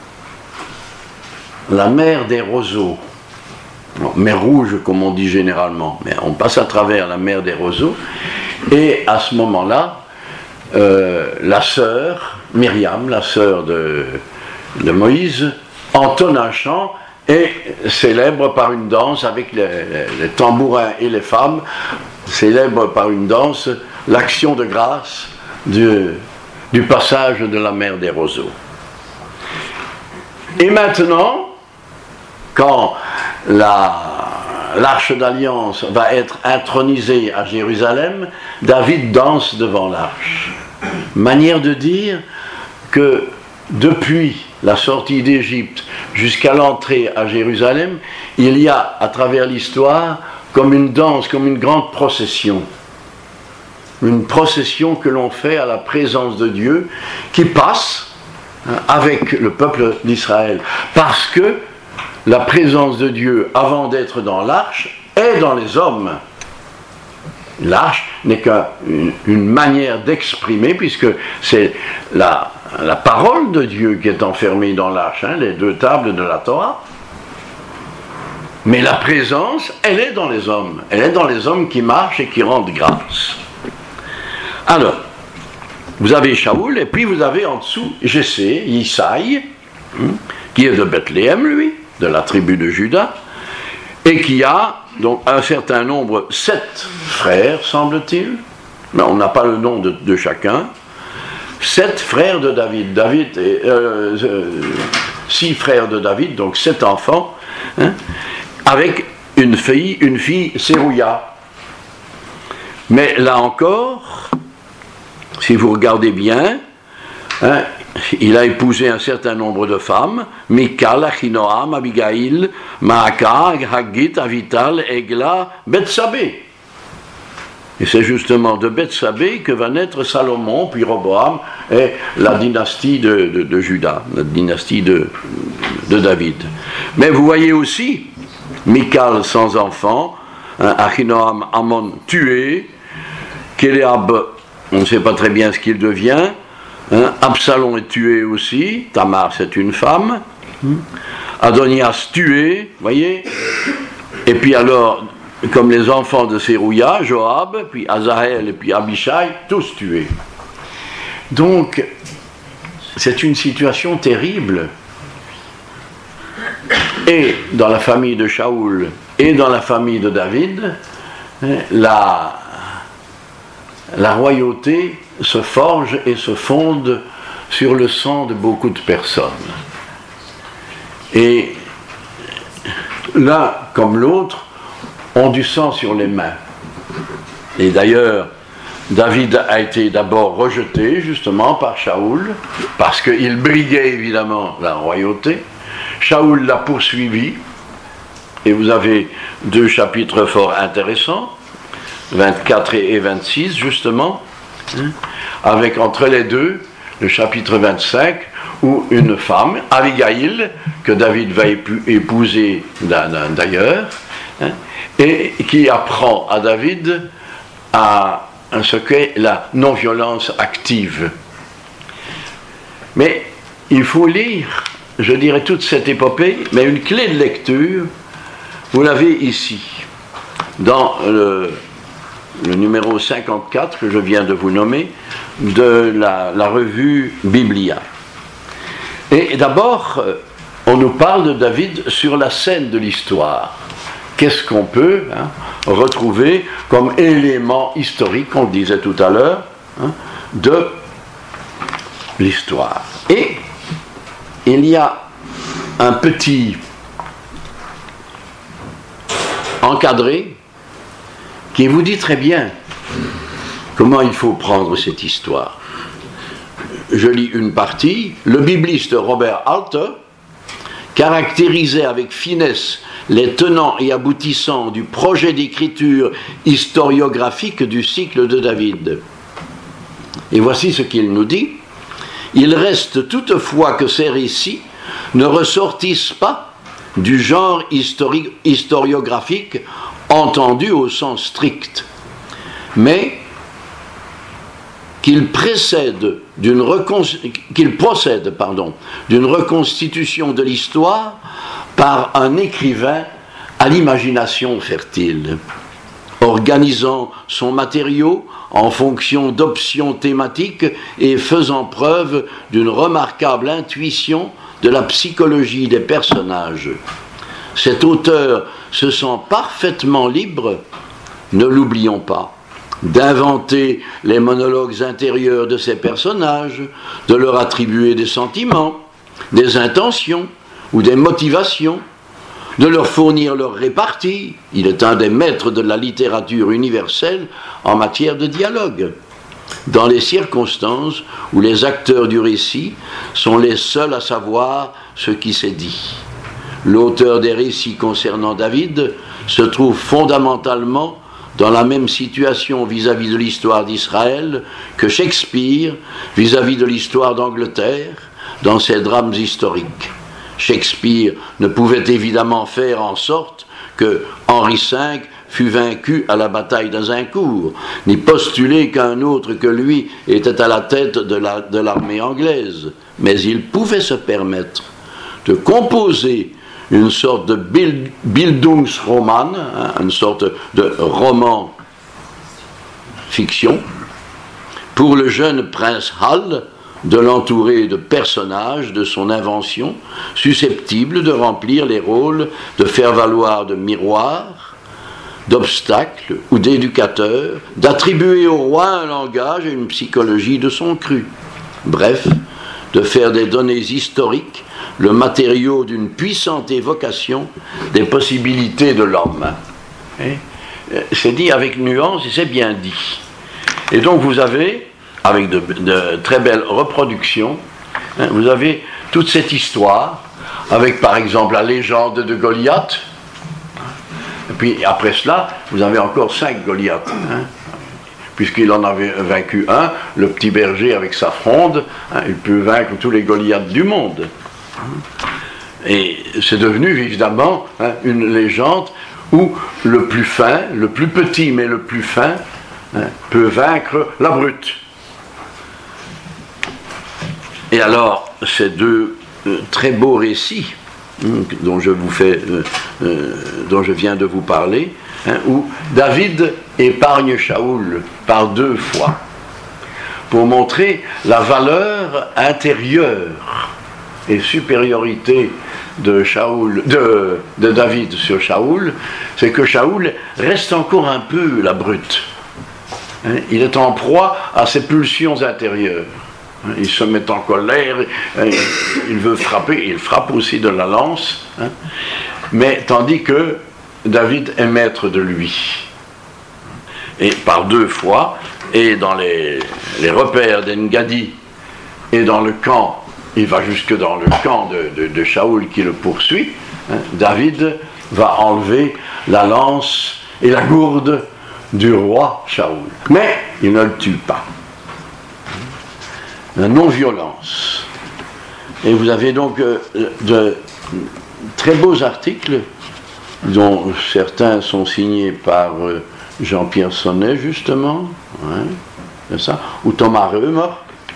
A: la mer des roseaux, mer rouge comme on dit généralement, mais on passe à travers la mer des roseaux, et à ce moment-là, la sœur, Myriam, la sœur de Moïse, entonne un chant et célèbre par une danse avec les tambourins et les femmes, célèbre par une danse l'action de grâce du passage de la mer des roseaux. Et maintenant, quand l'arche d'alliance va être intronisée à Jérusalem, David danse devant l'arche. Manière de dire que depuis la sortie d'Égypte jusqu'à l'entrée à Jérusalem, il y a à travers l'histoire comme une danse, comme une grande procession. Une procession que l'on fait à la présence de Dieu qui passe avec le peuple d'Israël. Parce que la présence de Dieu, avant d'être dans l'arche, est dans les hommes. L'arche n'est qu'une manière d'exprimer, puisque c'est la parole de Dieu qui est enfermée dans l'arche, hein, les 2 tables de la Torah. Mais la présence, elle est dans les hommes. Elle est dans les hommes qui marchent et qui rendent grâce. Alors, vous avez Shaoul, et puis vous avez en dessous Jessé, Yissaï, qui est de Bethléem, lui, de la tribu de Juda, et qui a donc un certain nombre, 7 frères, semble-t-il, mais on n'a pas le nom de chacun, 7 frères de David, 6 frères de David, donc 7 enfants, hein, avec une fille Sérouya. Mais là encore, si vous regardez bien, hein, il a épousé un certain nombre de femmes, Michal, Achinoam, Abigail, Maaka, Haggit, Avital, Egla, Bethsabée. Et c'est justement de Bethsabée que va naître Salomon, puis Roboam, et la dynastie de Juda, la dynastie de David. Mais vous voyez aussi, Michal sans enfant, hein, Achinoam, Amon tué, Kéléab, on ne sait pas très bien ce qu'il devient, hein, Absalom est tué aussi, Tamar c'est une femme, Adonias tué, voyez, et puis alors, comme les enfants de Sérouya, Joab, puis Azaël et puis Abishai, tous tués. Donc, c'est une situation terrible. et dans la famille de Shaoul et dans la famille de David, la royauté se forge et se fonde sur le sang de beaucoup de personnes. Et l'un comme l'autre ont du sang sur les mains. Et d'ailleurs, David a été d'abord rejeté justement par Shaoul, parce qu'il briguait évidemment la royauté. Shaoul l'a poursuivi, et vous avez 2 chapitres fort intéressants, 24 et 26 justement, avec entre les deux le chapitre 25, où une femme, Abigail, que David va épouser d'ailleurs, et qui apprend à David à ce qu'est la non-violence active. Mais il faut lire, je dirais, toute cette épopée, mais une clé de lecture, vous l'avez ici, dans le numéro 54 que je viens de vous nommer, de la revue Biblia. Et d'abord, on nous parle de David sur la scène de l'histoire. Qu'est-ce qu'on peut retrouver comme élément historique, on le disait tout à l'heure, de l'histoire. Et il y a un petit encadré qui vous dit très bien comment il faut prendre cette histoire. Je lis une partie. Le bibliste Robert Alter caractérisait avec finesse les tenants et aboutissants du projet d'écriture historiographique du cycle de David. Et voici ce qu'il nous dit. Il reste toutefois que ces récits ne ressortissent pas du genre historiographique entendu au sens strict, mais qu'il procède d'une reconstitution de l'histoire par un écrivain à l'imagination fertile, organisant son matériau en fonction d'options thématiques et faisant preuve d'une remarquable intuition de la psychologie des personnages. Cet auteur se sent parfaitement libre, ne l'oublions pas, d'inventer les monologues intérieurs de ces personnages, de leur attribuer des sentiments, des intentions ou des motivations, de leur fournir leur répartie. Il est un des maîtres de la littérature universelle en matière de dialogue, dans les circonstances où les acteurs du récit sont les seuls à savoir ce qui s'est dit. L'auteur des récits concernant David se trouve fondamentalement dans la même situation vis-à-vis de l'histoire d'Israël que Shakespeare vis-à-vis de l'histoire d'Angleterre dans ses drames historiques. Shakespeare ne pouvait évidemment faire en sorte que Henri V fut vaincu à la bataille d'Azincourt, ni postuler qu'un autre que lui était à la tête de l'armée anglaise, mais il pouvait se permettre de composer une sorte de Bildungsroman, une sorte de roman fiction, pour le jeune prince Hal, de l'entourer de personnages de son invention, susceptibles de remplir les rôles de faire valoir de miroir, d'obstacle ou d'éducateur, d'attribuer au roi un langage et une psychologie de son cru. Bref, de faire des données historiques le matériau d'une puissante évocation des possibilités de l'homme. C'est dit avec nuance et c'est bien dit. Et donc vous avez, avec de très belles reproductions, vous avez toute cette histoire, avec par exemple la légende de Goliath, et puis après cela, vous avez encore 5 Goliaths, puisqu'il en avait vaincu un, le petit berger avec sa fronde, il peut vaincre tous les Goliaths du monde. Et c'est devenu évidemment une légende où le plus fin, le plus petit mais le plus fin, peut vaincre la brute. Et alors, ces deux très beaux récits dont je viens de vous parler, où David épargne Shaoul par 2 fois, pour montrer la valeur intérieure et supériorité de David sur Shaoul, c'est que Shaoul reste encore un peu la brute. Il est en proie à ses pulsions intérieures. Il se met en colère, il veut frapper, il frappe aussi de la lance, mais tandis que David est maître de lui. Et par 2 fois, et dans les repères d'Engadi, et dans le camp, il va jusque dans le camp de Shaoul qui le poursuit, David va enlever la lance et la gourde du roi Shaoul. Mais il ne le tue pas. La non-violence. Et vous avez donc de très beaux articles, dont certains sont signés par Jean-Pierre Sonnet, justement, c'est ça, ou Thomas Römer,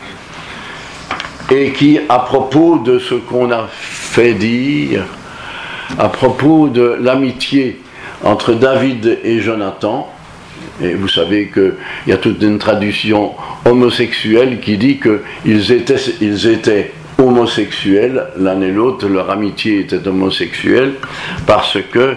A: et qui, à propos de ce qu'on a fait dire, à propos de l'amitié entre David et Jonathan, et vous savez qu'il y a toute une tradition homosexuelle qui dit qu'ils étaient homosexuels, l'un et l'autre, leur amitié était homosexuelle, parce que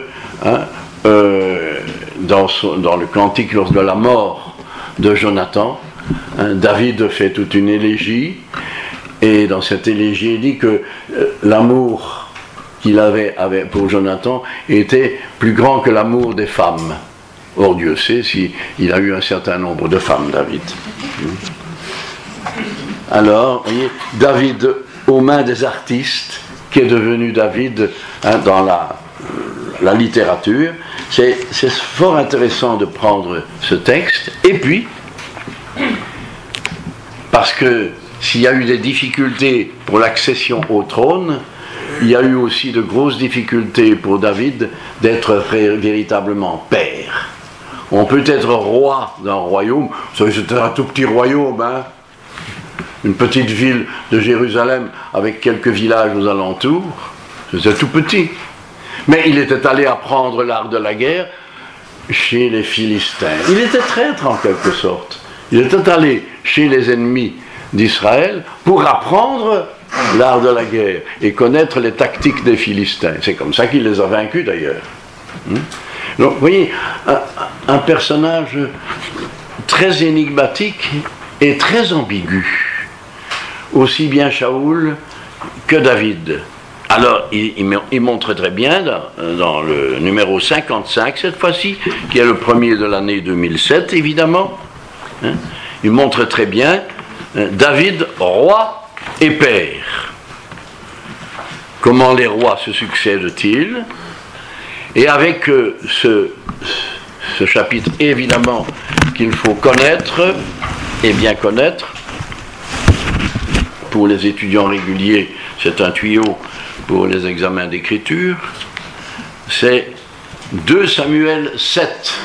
A: dans le cantique lors de la mort de Jonathan, David fait toute une élégie, et dans cette élégie il dit que l'amour qu'il avait pour Jonathan était plus grand que l'amour des femmes. Or Dieu sait s'il a eu un certain nombre de femmes, David. Alors, vous voyez, David aux mains des artistes, qui est devenu David dans la littérature. C'est fort intéressant de prendre ce texte. Et puis, parce que s'il y a eu des difficultés pour l'accession au trône, il y a eu aussi de grosses difficultés pour David d'être véritablement père. On peut être roi d'un royaume, c'était un tout petit royaume, une petite ville de Jérusalem avec quelques villages aux alentours, c'était tout petit. Mais il était allé apprendre l'art de la guerre chez les Philistins. Il était traître en quelque sorte. Il était allé chez les ennemis d'Israël pour apprendre l'art de la guerre et connaître les tactiques des Philistins. C'est comme ça qu'il les a vaincus d'ailleurs. Donc vous voyez, un personnage très énigmatique et très ambigu, aussi bien Shaoul que David. Alors il montre très bien dans le numéro 55 cette fois-ci, qui est le premier de l'année 2007 évidemment, il montre très bien David, roi et père. Comment les rois se succèdent-ils? Et avec ce chapitre, évidemment, qu'il faut connaître, et bien connaître, pour les étudiants réguliers, c'est un tuyau pour les examens d'écriture, c'est 2 Samuel 7.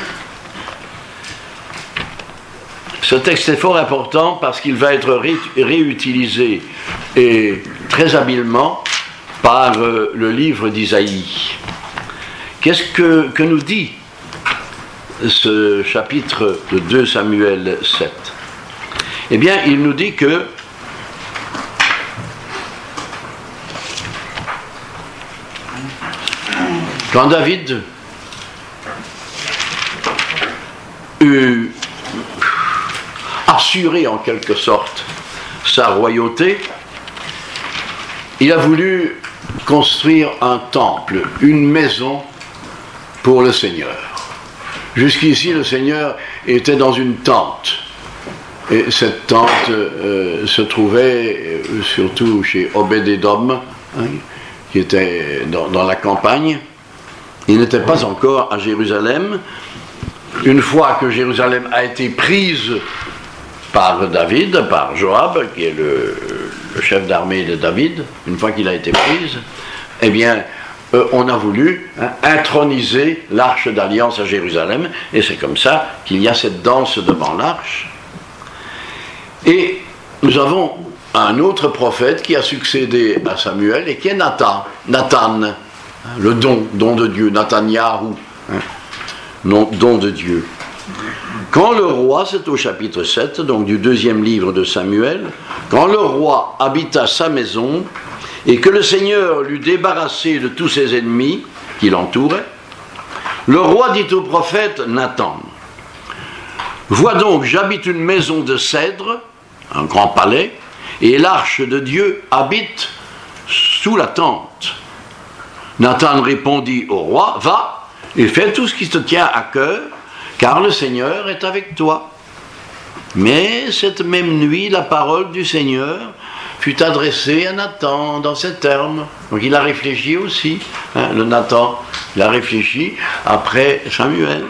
A: Ce texte est fort important parce qu'il va être réutilisé et très habilement par le livre d'Isaïe. Qu'est-ce que nous dit ce chapitre de 2 Samuel 7? Eh bien, il nous dit que quand David eut assuré en quelque sorte sa royauté, il a voulu construire un temple, une maison pour le Seigneur. Jusqu'ici, le Seigneur était dans une tente. Et cette tente se trouvait surtout chez Obed-Édom, qui était dans la campagne. Il n'était pas encore à Jérusalem. Une fois que Jérusalem a été prise par David, par Joab, qui est le chef d'armée de David, une fois qu'il a été prise, eh bien, on a voulu introniser l'arche d'alliance à Jérusalem, et c'est comme ça qu'il y a cette danse devant l'arche. Et nous avons un autre prophète qui a succédé à Samuel, et qui est Nathan, le don de Dieu, Nathaniahu, don de Dieu. Quand le roi, c'est au chapitre 7, donc du 2e livre de Samuel, quand le roi habita sa maison, et que le Seigneur l'eut débarrassé de tous ses ennemis qui l'entouraient, le roi dit au prophète Nathan, « Vois donc, j'habite une maison de cèdre, un grand palais, et l'arche de Dieu habite sous la tente. » Nathan répondit au roi, « Va et fais tout ce qui te tient à cœur, car le Seigneur est avec toi. » Mais cette même nuit, la parole du Seigneur fut adressée à Nathan dans ces termes. Donc il a réfléchi aussi, le Nathan, il a réfléchi après Samuel.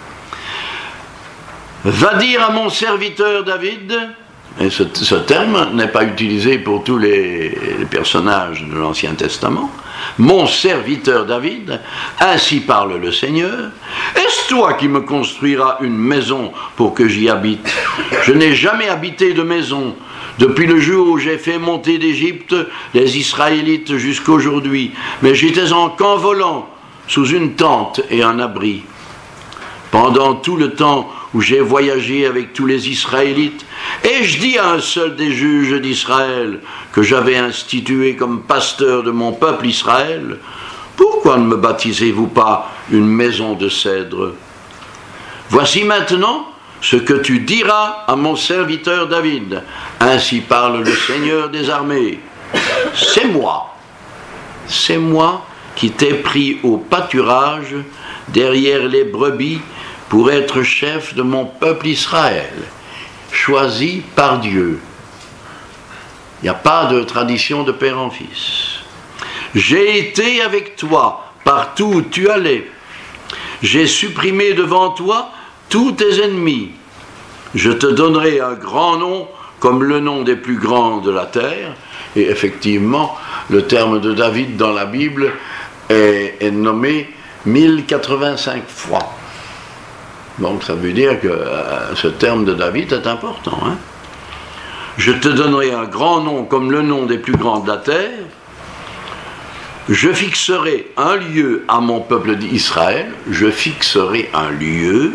A: « Va dire à mon serviteur David », et ce terme n'est pas utilisé pour tous les personnages de l'Ancien Testament, « Mon serviteur David, ainsi parle le Seigneur, est-ce toi qui me construiras une maison pour que j'y habite? Je n'ai jamais habité de maison, depuis le jour où j'ai fait monter d'Égypte les Israélites jusqu'aujourd'hui, mais j'étais en camp volant, sous une tente et un abri. Pendant tout le temps où j'ai voyagé avec tous les Israélites, et je dis à un seul des juges d'Israël que j'avais institué comme pasteur de mon peuple Israël, pourquoi ne me baptisez-vous pas une maison de cèdre? Voici maintenant ce que tu diras à mon serviteur David. Ainsi parle le Seigneur des armées. C'est moi qui t'ai pris au pâturage derrière les brebis pour être chef de mon peuple Israël, choisi par Dieu. Il n'y a pas de tradition de père en fils. J'ai été avec toi partout où tu allais. J'ai supprimé devant toi tous tes ennemis. Je te donnerai un grand nom comme le nom des plus grands de la terre. Et effectivement, le terme de David dans la Bible est nommé 1085 fois. Donc ça veut dire que ce terme de David est important. Je te donnerai un grand nom comme le nom des plus grands de la terre. Je fixerai un lieu à mon peuple d'Israël. Je fixerai un lieu.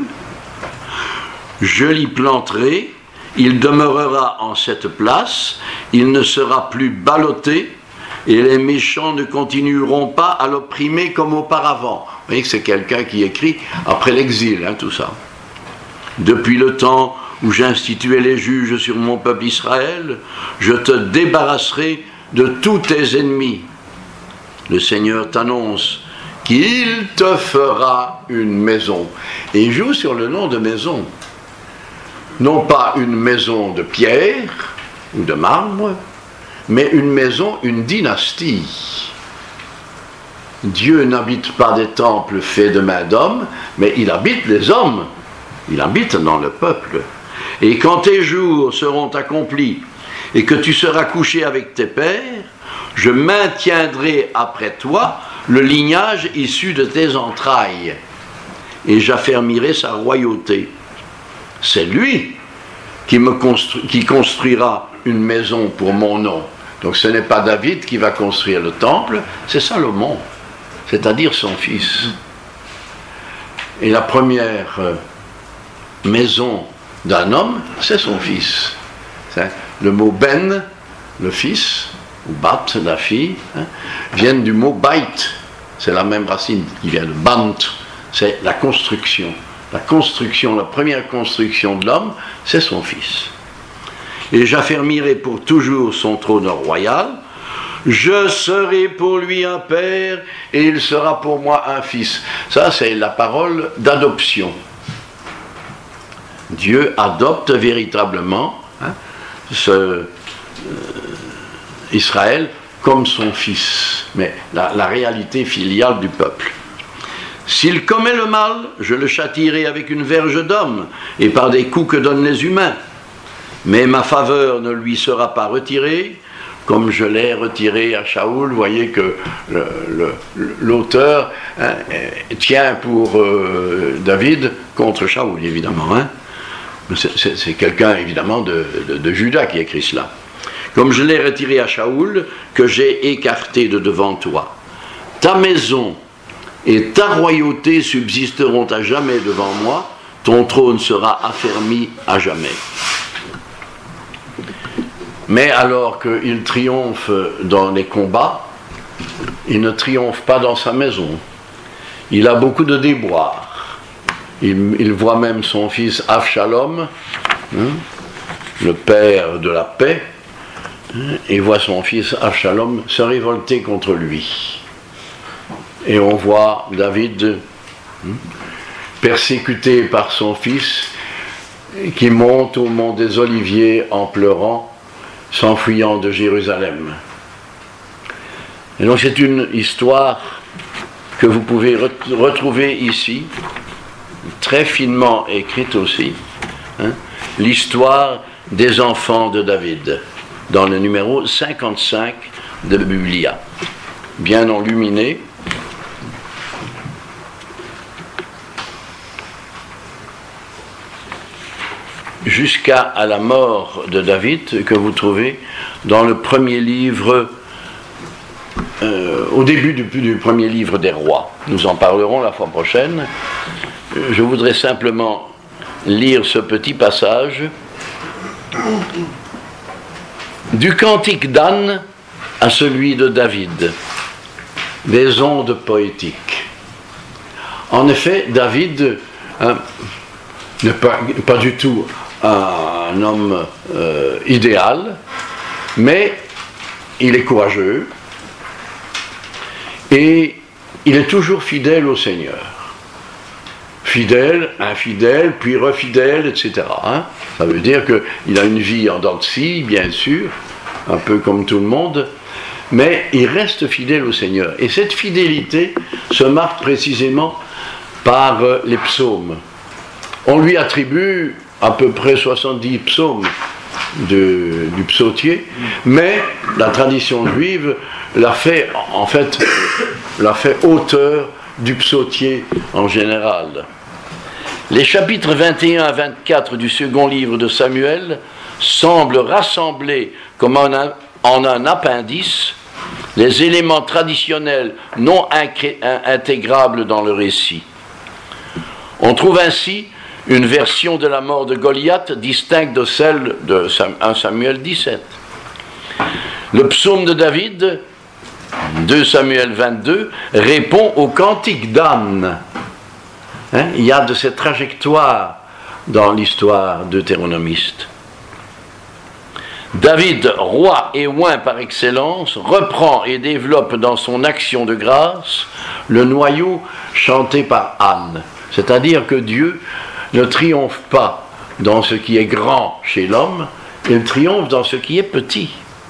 A: Je l'y planterai. Il demeurera en cette place. Il ne sera plus ballotté. Et les méchants ne continueront pas à l'opprimer comme auparavant. Vous voyez que c'est quelqu'un qui écrit après l'exil, tout ça. Depuis le temps où j'instituais les juges sur mon peuple Israël, je te débarrasserai de tous tes ennemis. Le Seigneur t'annonce qu'il te fera une maison. Et il joue sur le nom de maison. Non pas une maison de pierre ou de marbre, mais une maison, une dynastie. Dieu n'habite pas des temples faits de main d'hommes, mais il habite les hommes. Il habite dans le peuple. Et quand tes jours seront accomplis et que tu seras couché avec tes pères, je maintiendrai après toi le lignage issu de tes entrailles et j'affermirai sa royauté. C'est lui qui construira une maison pour mon nom. Donc ce n'est pas David qui va construire le temple, c'est Salomon, c'est-à-dire son fils. Et la première maison d'un homme, c'est son fils. Le mot ben, le fils, ou bat, la fille, viennent du mot bait. C'est la même racine qui vient de bant, c'est la construction. La première construction de l'homme, c'est son fils. Et j'affermirai pour toujours son trône royal. Je serai pour lui un père et il sera pour moi un fils. Ça, c'est la parole d'adoption. Dieu adopte véritablement Israël comme son fils, mais la réalité filiale du peuple. S'il commet le mal, je le châtierai avec une verge d'homme et par des coups que donnent les humains. Mais ma faveur ne lui sera pas retirée, comme je l'ai retirée à Shaoul. Vous voyez que l'auteur tient pour David contre Shaoul, évidemment. C'est quelqu'un, évidemment, de Juda qui écrit cela. Comme je l'ai retiré à Shaoul, que j'ai écarté de devant toi. Ta maison et ta royauté subsisteront à jamais devant moi, ton trône sera affermi à jamais. Mais alors qu'il triomphe dans les combats, il ne triomphe pas dans sa maison. Il a beaucoup de déboires. Il voit même son fils Avshalom, le père de la paix, et voit son fils Avshalom se révolter contre lui. Et on voit David persécuté par son fils qui monte au mont des Oliviers en pleurant, s'enfuyant de Jérusalem. Et donc c'est une histoire que vous pouvez retrouver ici, très finement écrite aussi, l'histoire des enfants de David, dans le numéro 55 de Biblia, bien enluminé. Jusqu'à la mort de David, que vous trouvez dans le premier livre, au début du premier livre des rois. Nous en parlerons la fois prochaine. Je voudrais simplement lire ce petit passage du cantique d'Anne à celui de David, des ondes poétiques. En effet, David n'est pas du tout un homme idéal, mais il est courageux et il est toujours fidèle au Seigneur. Fidèle, infidèle, puis refidèle, etc. Ça veut dire qu'il a une vie en dents de scie, bien sûr, un peu comme tout le monde, mais il reste fidèle au Seigneur. Et cette fidélité se marque précisément par les psaumes. On lui attribue à peu près 70 psaumes du psautier, mais la tradition juive l'a fait auteur du psautier en général. Les chapitres 21 à 24 du second livre de Samuel semblent rassembler comme en un appendice les éléments traditionnels non intégrables dans le récit. On trouve ainsi une version de la mort de Goliath distincte de celle de 1 Samuel 17. Le psaume de David, 2 Samuel 22, répond au cantique d'Anne. Il y a de cette trajectoire dans l'histoire deutéronomiste. David, roi et oint par excellence, reprend et développe dans son action de grâce le noyau chanté par Anne. C'est-à-dire que Dieu ne triomphe pas dans ce qui est grand chez l'homme, il triomphe dans ce qui est petit.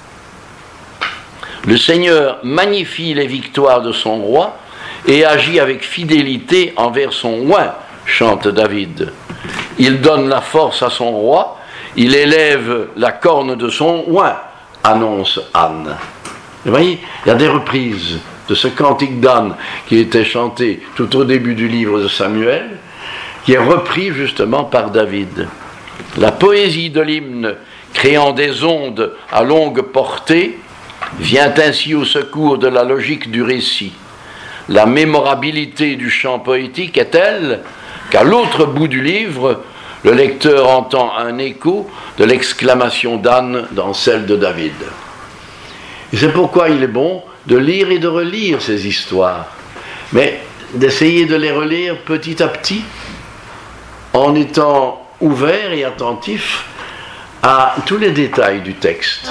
A: Le Seigneur magnifie les victoires de son roi et agit avec fidélité envers son oint, chante David. Il donne la force à son roi, il élève la corne de son oint, annonce Anne. Vous voyez, il y a des reprises de ce cantique d'Anne qui était chanté tout au début du livre de Samuel, qui est repris justement par David. La poésie de l'hymne, créant des ondes à longue portée, vient ainsi au secours de la logique du récit. La mémorabilité du chant poétique est telle qu'à l'autre bout du livre, le lecteur entend un écho de l'exclamation d'Anne dans celle de David. Et c'est pourquoi il est bon de lire et de relire ces histoires, mais d'essayer de les relire petit à petit, en étant ouvert et attentif à tous les détails du texte.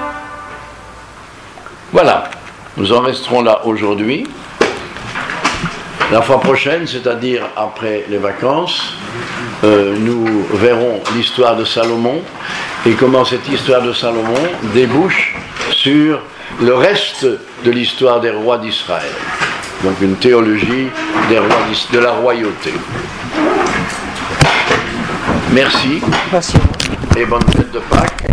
A: Voilà, nous en resterons là aujourd'hui. La fois prochaine, c'est-à-dire après les vacances, nous verrons l'histoire de Salomon et comment cette histoire de Salomon débouche sur le reste de l'histoire des rois d'Israël. Donc une théologie de la royauté. Merci.
B: Merci.
A: Et bonne fête de Pâques.